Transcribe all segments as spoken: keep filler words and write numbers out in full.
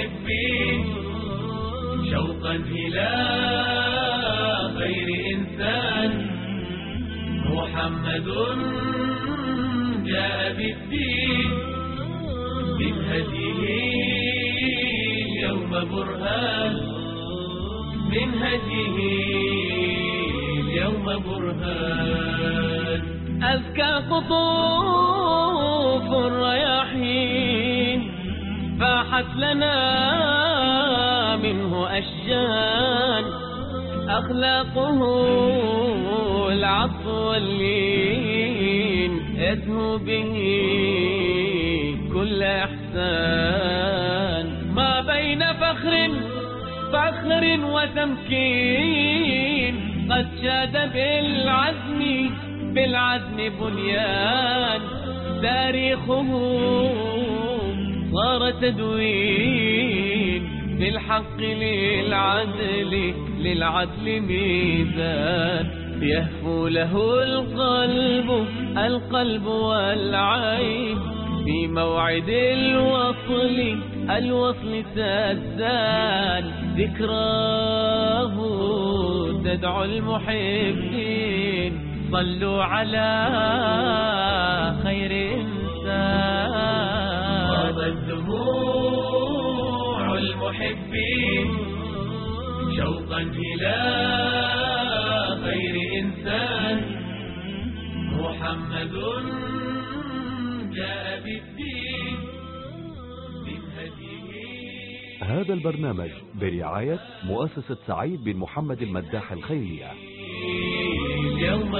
المحبين شوقا إلى خير إنسان محمد جاء بالدين من هديه اليوم برهان من هديه اليوم برهان أزكى قطوف الرياحين فاحت لنا منه أشجان أخلاقه العطف واللين يزهو به كل إحسان ما بين فخر فخر وتمكين قد شاد بالعزم بالعزم بنيان تاريخه صار تدوين بالحق للعدل للعدل ميزان يهفو له القلب القلب والعين في موعد الوصل الوصل تزدان ذكراه تدعو المحبين صلوا على خير إنسان غابت دموع المحبين شوقا إلى خير إنسان محمد جاء بالدين من هديه. هذا البرنامج برعاية مؤسسة سعيد بن محمد المداح الخيرية. اليوم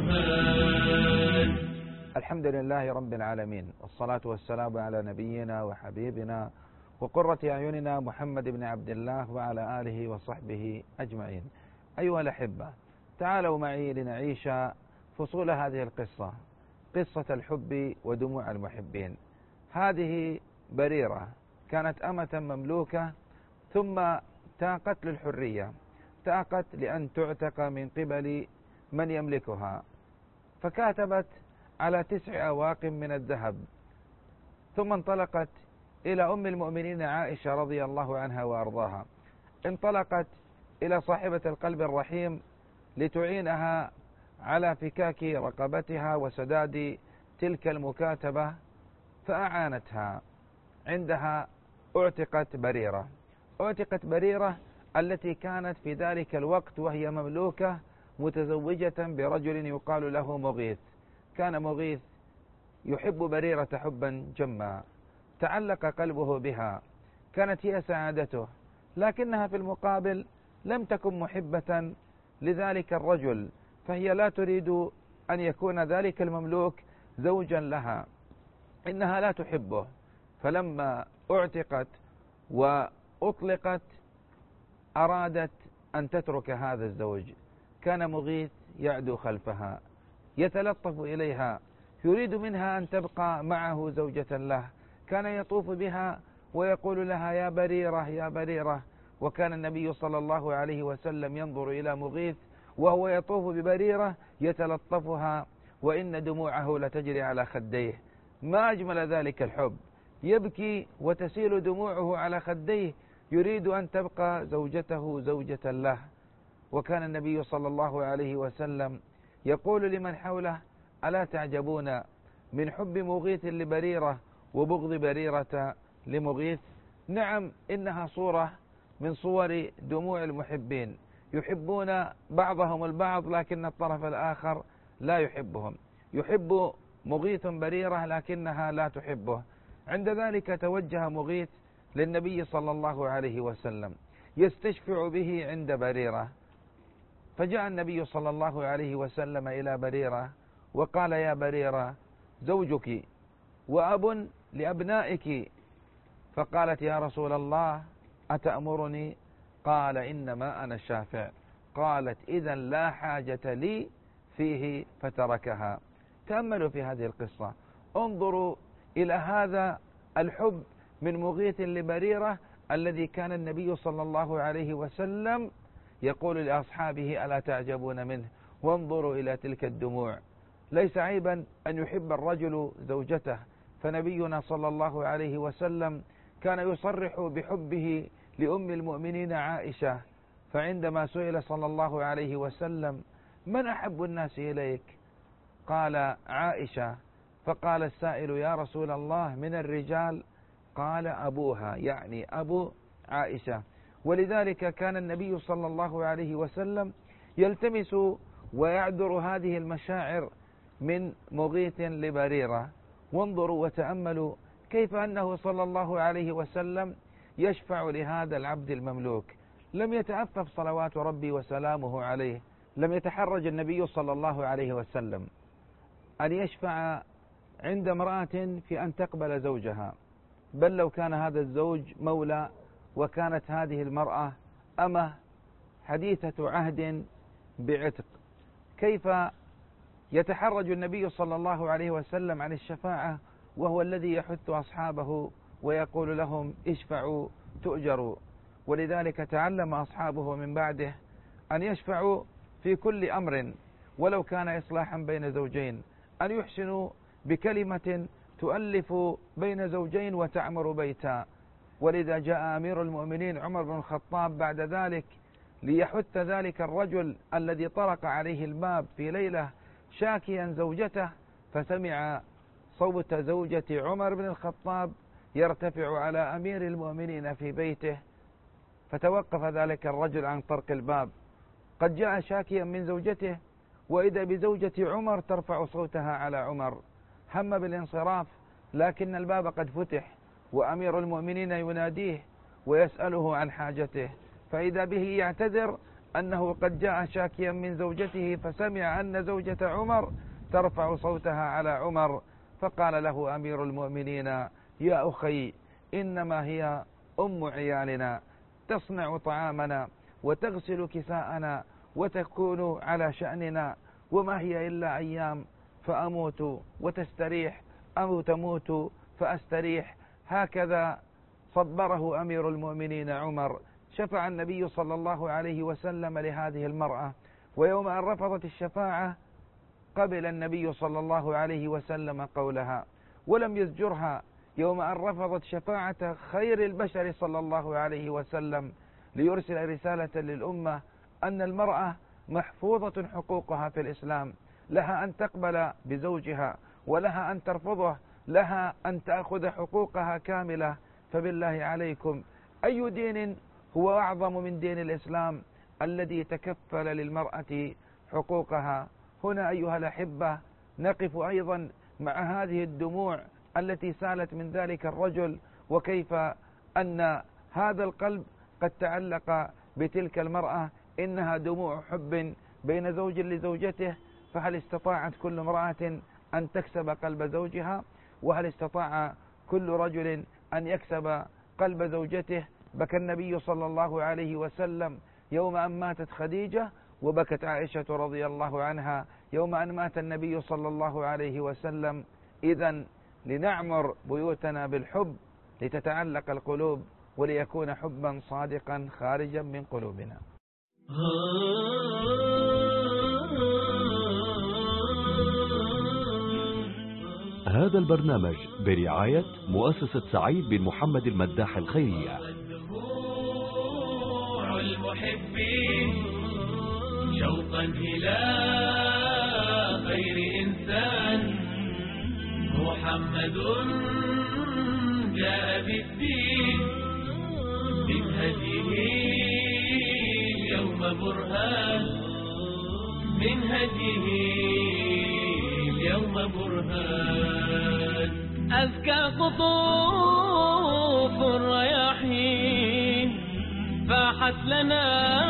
برهان. الحمد لله رب العالمين، والصلاة والسلام على نبينا وحبيبنا وقرة أعيننا محمد بن عبد الله وعلى آله وصحبه أجمعين. أيها الأحبة، تعالوا معي لنعيش فصول هذه القصة، قصة الحب ودموع المحبين. هذه بريرة كانت أمة مملوكة ثم تاقت للحرية، تاقت لأن تعتق من قبل من يملكها، فكاتبت على تسع أواق من الذهب، ثم انطلقت إلى أم المؤمنين عائشة رضي الله عنها وأرضاها. انطلقت إلى صاحبة القلب الرحيم لتعينها على فكاك رقبتها وسداد تلك المكاتبة، فأعانتها. عندها اعتقت بريرة، اعتقت بريرة التي كانت في ذلك الوقت وهي مملوكة متزوجة برجل يقال له مغيث. كان مغيث يحب بريرة حبا جما، تعلق قلبه بها، كانت هي سعادته، لكنها في المقابل لم تكن محبة لذلك الرجل، فهي لا تريد أن يكون ذلك المملوك زوجا لها، إنها لا تحبه. فلما اعتقت وأطلقت أرادت أن تترك هذا الزوج. كان مغيث يعدو خلفها، يتلطف إليها، يريد منها أن تبقى معه زوجة له. كان يطوف بها ويقول لها يا بريرة يا بريرة. وكان النبي صلى الله عليه وسلم ينظر إلى مغيث وهو يطوف ببريرة يتلطفها، وإن دموعه لتجري على خديه. ما أجمل ذلك الحب، يبكي وتسيل دموعه على خديه، يريد أن تبقى زوجته زوجة له. وكان النبي صلى الله عليه وسلم يقول لمن حوله ألا تعجبون من حب مغيث لبريرة وبغض بريرة لمغيث؟ نعم، إنها صورة من صور دموع المحبين، يحبون بعضهم البعض لكن الطرف الآخر لا يحبهم. يحب مغيث بريرة لكنها لا تحبه. عند ذلك توجه مغيث للنبي صلى الله عليه وسلم يستشفع به عند بريرة، فجاء النبي صلى الله عليه وسلم إلى بريرة وقال يا بريرة زوجك وأب لأبنائك. فقالت يا رسول الله أتأمرني؟ قال إنما أنا الشافع. قالت إذن لا حاجة لي فيه، فتركها. تأملوا في هذه القصة، انظروا إلى هذا الحب من مغيث لبريرة الذي كان النبي صلى الله عليه وسلم يقول لأصحابه ألا تعجبون منه؟ وانظروا إلى تلك الدموع. ليس عيبا أن يحب الرجل زوجته، فنبينا صلى الله عليه وسلم كان يصرح بحبه لأم المؤمنين عائشة، فعندما سئل صلى الله عليه وسلم من أحب الناس إليك قال عائشة، فقال السائل يا رسول الله من الرجال؟ قال أبوها، يعني أبو عائشة. ولذلك كان النبي صلى الله عليه وسلم يلتمس ويعذر هذه المشاعر من مغيث لبريرة. وانظروا وتأملوا كيف أنه صلى الله عليه وسلم يشفع لهذا العبد المملوك. لم يتأفف صلوات ربي وسلامه عليه، لم يتحرج النبي صلى الله عليه وسلم أن يشفع عند امرأة في أن تقبل زوجها، بل لو كان هذا الزوج مولى وكانت هذه المرأة أمة حديثة عهد بعتق، كيف يتحرج النبي صلى الله عليه وسلم عن الشفاعة وهو الذي يحث أصحابه ويقول لهم اشفعوا تؤجروا. ولذلك تعلم أصحابه من بعده أن يشفعوا في كل أمر ولو كان إصلاحا بين زوجين، أن يحسنوا بكلمة تؤلف بين زوجين وتعمر بيتا. ولذا جاء أمير المؤمنين عمر بن الخطاب بعد ذلك ليحث ذلك الرجل الذي طرق عليه الباب في ليلة شاكيا زوجته، فسمع صوت زوجة عمر بن الخطاب يرتفع على أمير المؤمنين في بيته، فتوقف ذلك الرجل عن طرق الباب. قد جاء شاكيا من زوجته وإذا بزوجة عمر ترفع صوتها على عمر، هم بالانصراف لكن الباب قد فتح وأمير المؤمنين يناديه ويسأله عن حاجته، فإذا به يعتذر أنه قد جاء شاكيا من زوجته فسمع أن زوجة عمر ترفع صوتها على عمر، فقال له أمير المؤمنين يا أخي إنما هي أم عيالنا، تصنع طعامنا وتغسل كساءنا وتكون على شأننا، وما هي إلا أيام فأموت وتستريح أو تموت فأستريح. هكذا صبره أمير المؤمنين عمر. شفع النبي صلى الله عليه وسلم لهذه المرأة، ويوم أن رفضت الشفاعة قبل النبي صلى الله عليه وسلم قولها ولم يزجرها، يوم أن رفضت شفاعة خير البشر صلى الله عليه وسلم ليرسل رسالة للأمة أن المرأة محفوظة حقوقها في الإسلام، لها أن تقبل بزوجها ولها أن ترفضه، لها أن تأخذ حقوقها كاملة. فبالله عليكم أي دين هو أعظم من دين الإسلام الذي تكفل للمرأة حقوقها؟ هنا أيها الأحبة نقف أيضا مع هذه الدموع التي سالت من ذلك الرجل، وكيف أن هذا القلب قد تعلق بتلك المرأة، إنها دموع حب بين زوج لزوجته. فهل استطاعت كل امرأة أن تكسب قلب زوجها؟ وهل استطاع كل رجل أن يكسب قلب زوجته؟ بكى النبي صلى الله عليه وسلم يوم أن ماتت خديجة، وبكت عائشة رضي الله عنها يوم أن مات النبي صلى الله عليه وسلم. إذن لنعمر بيوتنا بالحب لتتعلق القلوب وليكون حبا صادقا خارجا من قلوبنا. هذا البرنامج برعاية مؤسسة سعيد بن محمد المداح الخيرية. المحبين شوقا إلى خير إنسان محمد جاء بالدين من هديه اليوم برهان، من هديه اليوم برهان. أزكى قطوف الرياحين فاحت لنا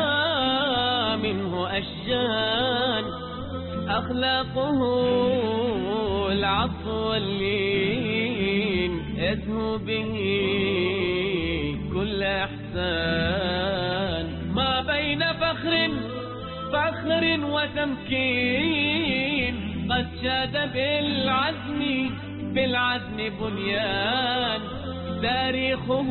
منه أشجان، أخلاقه العطف واللين يزهو به كل إحسان. ما بين فخر فخر وتمكين قد شاد بالعزم بالعزم بنيان. تاريخه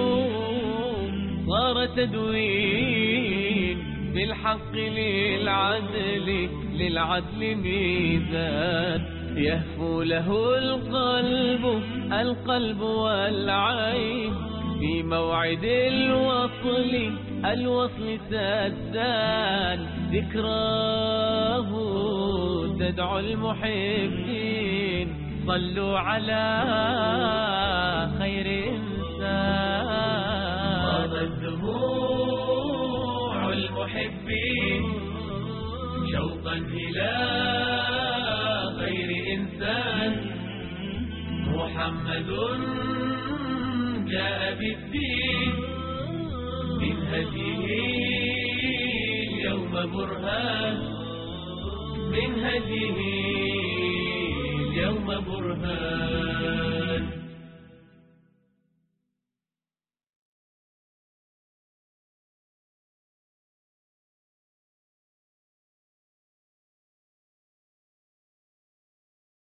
صار تدوين بالحق للعدل للعدل ميزان. يهفو له القلب القلب والعين في موعد الوصل الوصل سدان ذكراه تدعو المحبين صلوا على خير إنسان فاضت دموع المحبين شوقا إلى خير إنسان محمد جاء بالدين من هديه اليوم برهان من هديه اليوم برهان